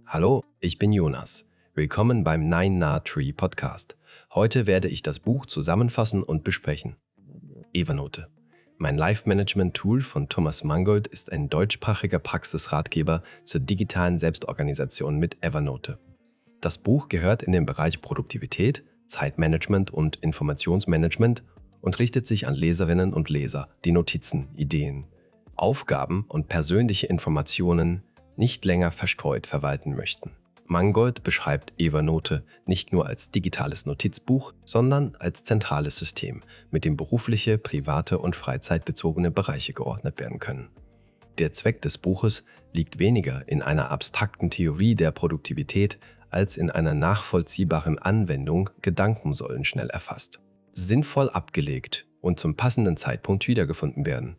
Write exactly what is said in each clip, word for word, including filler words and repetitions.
Hallo, ich bin Jonas. Willkommen beim Nine Na Tree Podcast. Heute werde ich das Buch zusammenfassen und besprechen. Evernote. Mein Life-Management-Tool von Thomas Mangold ist ein deutschsprachiger Praxisratgeber zur digitalen Selbstorganisation mit Evernote. Das Buch gehört in den Bereich Produktivität, Zeitmanagement und Informationsmanagement und richtet sich an Leserinnen und Leser, die Notizen, Ideen, Aufgaben und persönliche Informationen nicht länger verstreut verwalten möchten. Mangold beschreibt Evernote nicht nur als digitales Notizbuch, sondern als zentrales System, mit dem berufliche, private und freizeitbezogene Bereiche geordnet werden können. Der Zweck des Buches liegt weniger in einer abstrakten Theorie der Produktivität als in einer nachvollziehbaren Anwendung Gedanken sollen schnell erfasst, sinnvoll abgelegt und zum passenden Zeitpunkt wiedergefunden werden.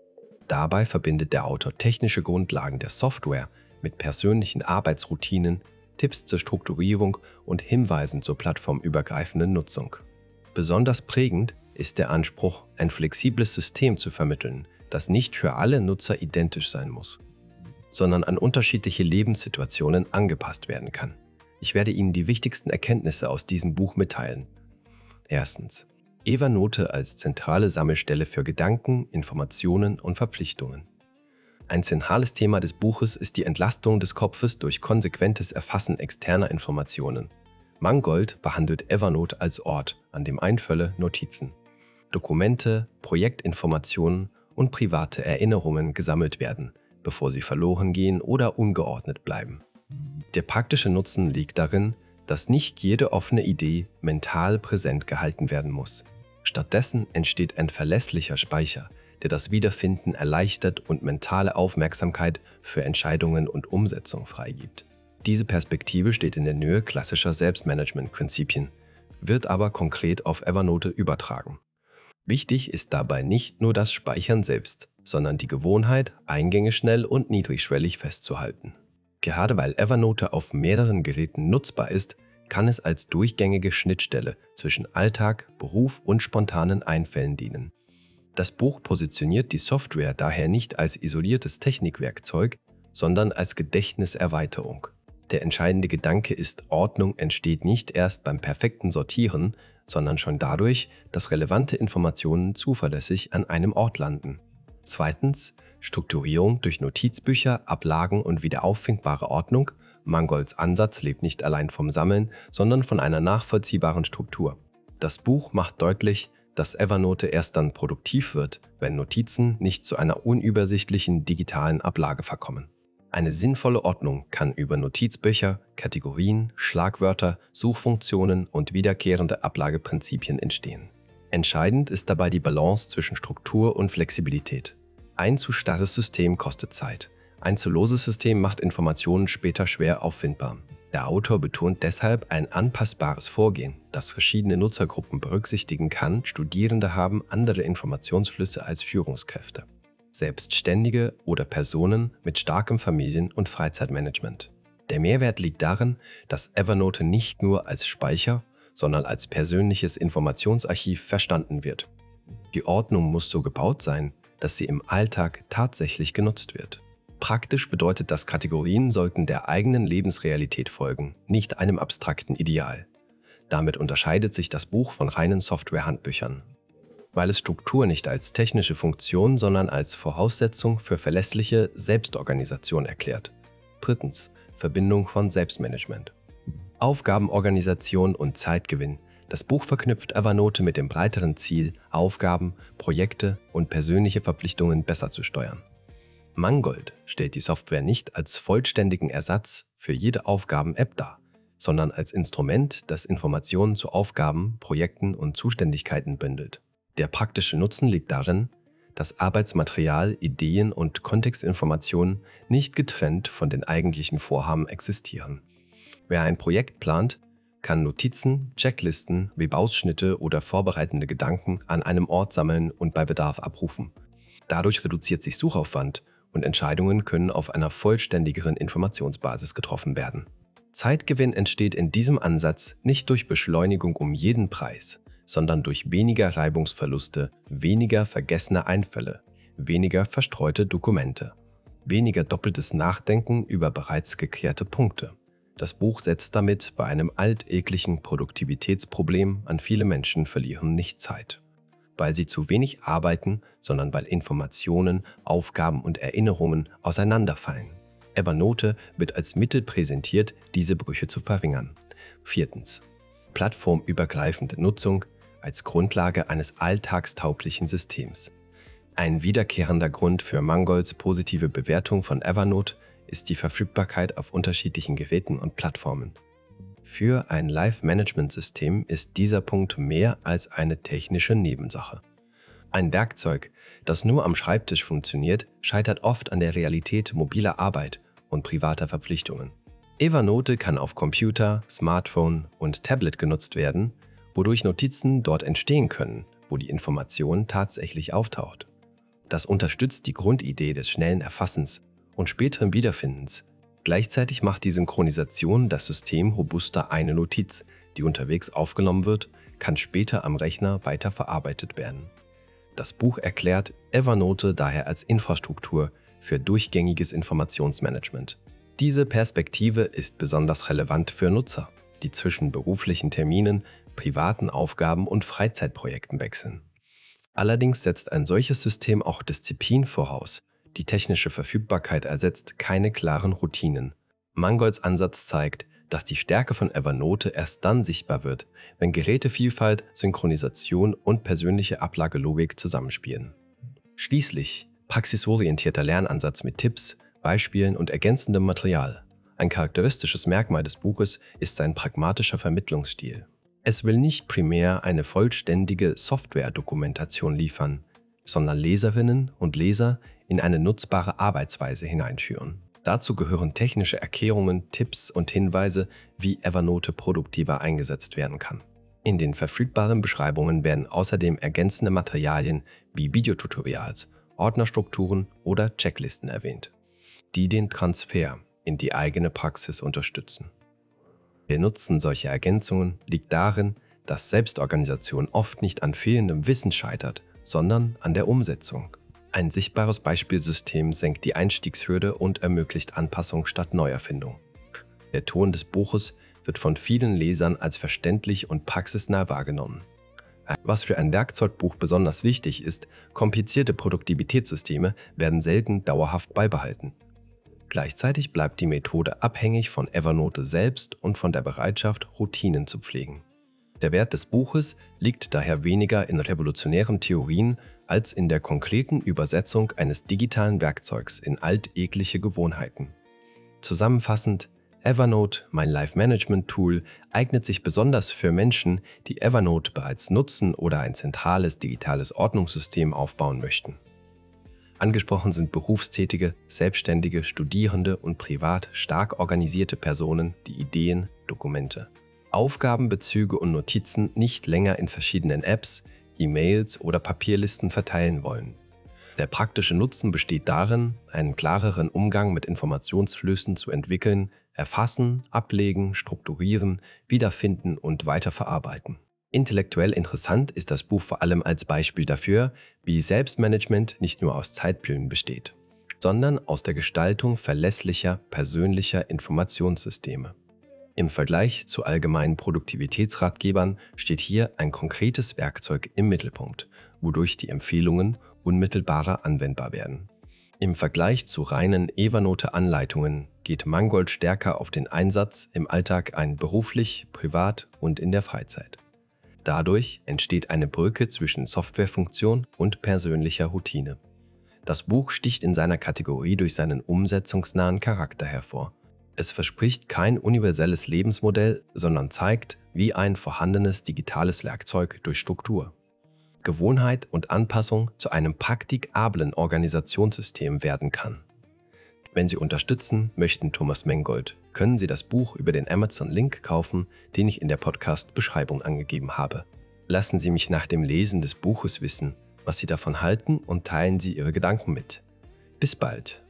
Dabei verbindet der Autor technische Grundlagen der Software mit persönlichen Arbeitsroutinen, Tipps zur Strukturierung und Hinweisen zur plattformübergreifenden Nutzung. Besonders prägend ist der Anspruch, ein flexibles System zu vermitteln, das nicht für alle Nutzer identisch sein muss, sondern an unterschiedliche Lebenssituationen angepasst werden kann. Ich werde Ihnen die wichtigsten Erkenntnisse aus diesem Buch mitteilen. Erstens. Evernote als zentrale Sammelstelle für Gedanken, Informationen und Verpflichtungen. Ein zentrales Thema des Buches ist die Entlastung des Kopfes durch konsequentes Erfassen externer Informationen. Mangold behandelt Evernote als Ort, an dem Einfälle, Notizen, Dokumente, Projektinformationen und private Erinnerungen gesammelt werden, bevor sie verloren gehen oder ungeordnet bleiben. Der praktische Nutzen liegt darin, dass nicht jede offene Idee mental präsent gehalten werden muss. Stattdessen entsteht ein verlässlicher Speicher, der das Wiederfinden erleichtert und mentale Aufmerksamkeit für Entscheidungen und Umsetzung freigibt. Diese Perspektive steht in der Nähe klassischer Selbstmanagement-Prinzipien, wird aber konkret auf Evernote übertragen. Wichtig ist dabei nicht nur das Speichern selbst, sondern die Gewohnheit, Eingänge schnell und niedrigschwellig festzuhalten. Gerade weil Evernote auf mehreren Geräten nutzbar ist, kann es als durchgängige Schnittstelle zwischen Alltag, Beruf und spontanen Einfällen dienen. Das Buch positioniert die Software daher nicht als isoliertes Technikwerkzeug, sondern als Gedächtniserweiterung. Der entscheidende Gedanke ist, Ordnung entsteht nicht erst beim perfekten Sortieren, sondern schon dadurch, dass relevante Informationen zuverlässig an einem Ort landen. Zweitens, Strukturierung durch Notizbücher, Ablagen und wiederauffindbare Ordnung. Mangolds Ansatz lebt nicht allein vom Sammeln, sondern von einer nachvollziehbaren Struktur. Das Buch macht deutlich, dass Evernote erst dann produktiv wird, wenn Notizen nicht zu einer unübersichtlichen digitalen Ablage verkommen. Eine sinnvolle Ordnung kann über Notizbücher, Kategorien, Schlagwörter, Suchfunktionen und wiederkehrende Ablageprinzipien entstehen. Entscheidend ist dabei die Balance zwischen Struktur und Flexibilität. Ein zu starres System kostet Zeit. Ein zu loses System macht Informationen später schwer auffindbar. Der Autor betont deshalb ein anpassbares Vorgehen, das verschiedene Nutzergruppen berücksichtigen kann. Studierende haben andere Informationsflüsse als Führungskräfte, Selbstständige oder Personen mit starkem Familien- und Freizeitmanagement. Der Mehrwert liegt darin, dass Evernote nicht nur als Speicher, sondern als persönliches Informationsarchiv verstanden wird. Die Ordnung muss so gebaut sein, dass sie im Alltag tatsächlich genutzt wird. Praktisch bedeutet das, Kategorien sollten der eigenen Lebensrealität folgen, nicht einem abstrakten Ideal. Damit unterscheidet sich das Buch von reinen Software-Handbüchern, weil es Struktur nicht als technische Funktion, sondern als Voraussetzung für verlässliche Selbstorganisation erklärt. Drittens, Verbindung von Selbstmanagement. Aufgabenorganisation und Zeitgewinn. Das Buch verknüpft Evernote mit dem breiteren Ziel, Aufgaben, Projekte und persönliche Verpflichtungen besser zu steuern. Mangold stellt die Software nicht als vollständigen Ersatz für jede Aufgaben-App dar, sondern als Instrument, das Informationen zu Aufgaben, Projekten und Zuständigkeiten bündelt. Der praktische Nutzen liegt darin, dass Arbeitsmaterial, Ideen und Kontextinformationen nicht getrennt von den eigentlichen Vorhaben existieren. Wer ein Projekt plant, kann Notizen, Checklisten, Webausschnitte oder vorbereitende Gedanken an einem Ort sammeln und bei Bedarf abrufen. Dadurch reduziert sich Suchaufwand und Entscheidungen können auf einer vollständigeren Informationsbasis getroffen werden. Zeitgewinn entsteht in diesem Ansatz nicht durch Beschleunigung um jeden Preis, sondern durch weniger Reibungsverluste, weniger vergessene Einfälle, weniger verstreute Dokumente, weniger doppeltes Nachdenken über bereits geklärte Punkte. Das Buch setzt damit bei einem alltäglichen Produktivitätsproblem an. Viele Menschen verlieren nicht Zeit, weil sie zu wenig arbeiten, sondern weil Informationen, Aufgaben und Erinnerungen auseinanderfallen. Evernote wird als Mittel präsentiert, diese Brüche zu verringern. Viertens. Plattformübergreifende Nutzung als Grundlage eines alltagstauglichen Systems. Ein wiederkehrender Grund für Mangolds positive Bewertung von Evernote ist die Verfügbarkeit auf unterschiedlichen Geräten und Plattformen. Für ein Life-Management-System ist dieser Punkt mehr als eine technische Nebensache. Ein Werkzeug, das nur am Schreibtisch funktioniert, scheitert oft an der Realität mobiler Arbeit und privater Verpflichtungen. Evernote kann auf Computer, Smartphone und Tablet genutzt werden, wodurch Notizen dort entstehen können, wo die Information tatsächlich auftaucht. Das unterstützt die Grundidee des schnellen Erfassens und späteren Wiederfindens. Gleichzeitig macht die Synchronisation das System robuster. Eine Notiz, die unterwegs aufgenommen wird, kann später am Rechner weiterverarbeitet werden. Das Buch erklärt Evernote daher als Infrastruktur für durchgängiges Informationsmanagement. Diese Perspektive ist besonders relevant für Nutzer, die zwischen beruflichen Terminen, privaten Aufgaben und Freizeitprojekten wechseln. Allerdings setzt ein solches System auch Disziplin voraus. Die technische Verfügbarkeit ersetzt keine klaren Routinen. Mangolds Ansatz zeigt, dass die Stärke von Evernote erst dann sichtbar wird, wenn Gerätevielfalt, Synchronisation und persönliche Ablagelogik zusammenspielen. Schließlich praxisorientierter Lernansatz mit Tipps, Beispielen und ergänzendem Material. Ein charakteristisches Merkmal des Buches ist sein pragmatischer Vermittlungsstil. Es will nicht primär eine vollständige Software-Dokumentation liefern, sondern Leserinnen und Leser in eine nutzbare Arbeitsweise hineinführen. Dazu gehören technische Erklärungen, Tipps und Hinweise, wie Evernote produktiver eingesetzt werden kann. In den verfügbaren Beschreibungen werden außerdem ergänzende Materialien wie Videotutorials, Ordnerstrukturen oder Checklisten erwähnt, die den Transfer in die eigene Praxis unterstützen. Der Nutzen solcher Ergänzungen liegt darin, dass Selbstorganisation oft nicht an fehlendem Wissen scheitert, sondern an der Umsetzung. Ein sichtbares Beispielsystem senkt die Einstiegshürde und ermöglicht Anpassung statt Neuerfindung. Der Ton des Buches wird von vielen Lesern als verständlich und praxisnah wahrgenommen. Was für ein Werkzeugbuch besonders wichtig ist, komplizierte Produktivitätssysteme werden selten dauerhaft beibehalten. Gleichzeitig bleibt die Methode abhängig von Evernote selbst und von der Bereitschaft, Routinen zu pflegen. Der Wert des Buches liegt daher weniger in revolutionären Theorien als in der konkreten Übersetzung eines digitalen Werkzeugs in alltägliche Gewohnheiten. Zusammenfassend, Evernote, mein Life-Management-Tool, eignet sich besonders für Menschen, die Evernote bereits nutzen oder ein zentrales digitales Ordnungssystem aufbauen möchten. Angesprochen sind berufstätige, selbstständige, Studierende und privat stark organisierte Personen, die Ideen, Dokumente, Aufgaben, Bezüge und Notizen nicht länger in verschiedenen Apps, E-Mails oder Papierlisten verteilen wollen. Der praktische Nutzen besteht darin, einen klareren Umgang mit Informationsflüssen zu entwickeln, erfassen, ablegen, strukturieren, wiederfinden und weiterverarbeiten. Intellektuell interessant ist das Buch vor allem als Beispiel dafür, wie Selbstmanagement nicht nur aus Zeitplänen besteht, sondern aus der Gestaltung verlässlicher, persönlicher Informationssysteme. Im Vergleich zu allgemeinen Produktivitätsratgebern steht hier ein konkretes Werkzeug im Mittelpunkt, wodurch die Empfehlungen unmittelbarer anwendbar werden. Im Vergleich zu reinen Evernote-Anleitungen geht Mangold stärker auf den Einsatz im Alltag ein, beruflich, privat und in der Freizeit. Dadurch entsteht eine Brücke zwischen Softwarefunktion und persönlicher Routine. Das Buch sticht in seiner Kategorie durch seinen umsetzungsnahen Charakter hervor. Es verspricht kein universelles Lebensmodell, sondern zeigt, wie ein vorhandenes digitales Werkzeug durch Struktur, Gewohnheit und Anpassung zu einem praktikablen Organisationssystem werden kann. Wenn Sie unterstützen möchten Thomas Mangold, können Sie das Buch über den Amazon-Link kaufen, den ich in der Podcast-Beschreibung angegeben habe. Lassen Sie mich nach dem Lesen des Buches wissen, was Sie davon halten, und teilen Sie Ihre Gedanken mit. Bis bald!